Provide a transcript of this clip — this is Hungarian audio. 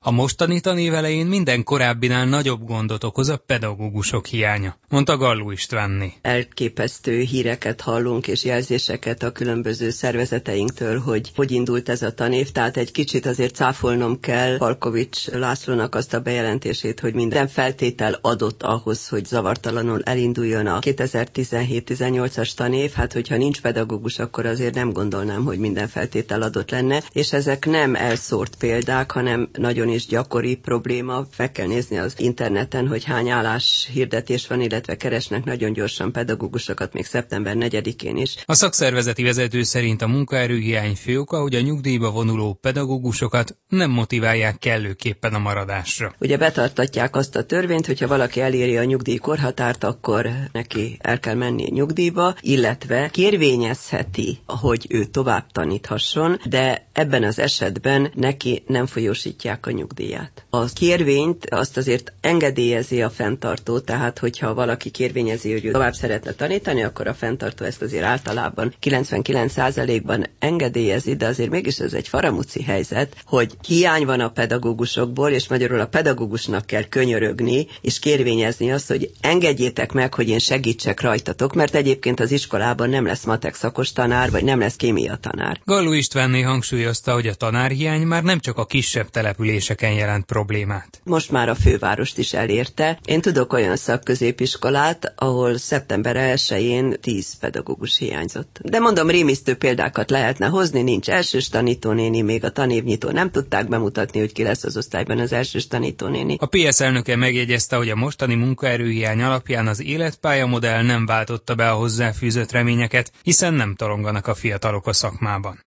A mostani tanév elején minden korábbinál nagyobb gondot okoz a pedagógusok hiánya, mondta Galló Istvánné. Elképesztő híreket hallunk és jelzéseket a különböző szervezeteinktől, hogy indult ez a tanév, tehát egy kicsit azért cáfolnom kell Palkovics Lászlónak azt a bejelentését, hogy minden feltétel adott ahhoz, hogy zavartalanul elinduljon a 2017-18-as tanév. Hát, hogyha nincs pedagógus, akkor azért nem gondolnám, hogy minden feltétel adott lenne, és ezek nem elszórt példák, hanem nagyon is gyakori probléma. Meg kell nézni az interneten, hogy hány állás hirdetés van, illetve keresnek nagyon gyorsan pedagógusokat még szeptember 4-én is. A szakszervezeti vezető szerint a munkaerőhiány fő oka, hogy a nyugdíjba vonuló pedagógusokat nem motiválják kellőképpen a maradásra. Ugye betartatják azt a törvényt, hogyha valaki eléri a nyugdíjkorhatárt, akkor neki el kell menni nyugdíjba, illetve kérvényezheti, hogy ő tovább taníthasson, de ebben az esetben neki nem folyósítják a nyugdíját. A kérvényt azt azért engedélyezi a fenntartó, tehát hogyha valaki kérvényezi, hogy ő tovább szeretne tanítani, akkor a fenntartó ezt azért általában 99%-ban engedélyezi, de azért mégis ez egy faramuci helyzet, hogy hiány van a pedagógusokból, és magyarul a pedagógusnak kell könyörögni, és kérvényezni azt, hogy engedjétek meg, hogy én segítsek rajtatok, mert egyébként az iskolában nem lesz matek szakos tanár, vagy nem lesz kémia tanár. Galló Istvánné hangsúlyozta, hogy a tanárhiány már nem csak a kisebb településeken jelent problémát. Most már a fővárost is elérte. Én tudok olyan szakközépiskolát, ahol szeptember 1-én 10 pedagógus hiányzott. De mondom, rémisztő példákat lehetne hozni, nincs elsős tanítónéni, még a tanévnyitó nem tudták bemutatni, hogy ki lesz az osztályban az elsős tanítónéni. A PS elnöke megjegyezte, hogy a mostani munkaerőhiány alapján az életpályamodell nem váltotta be a hozzáfűzött reményeket, hiszen nem toronganak a fiatalok a szakmában.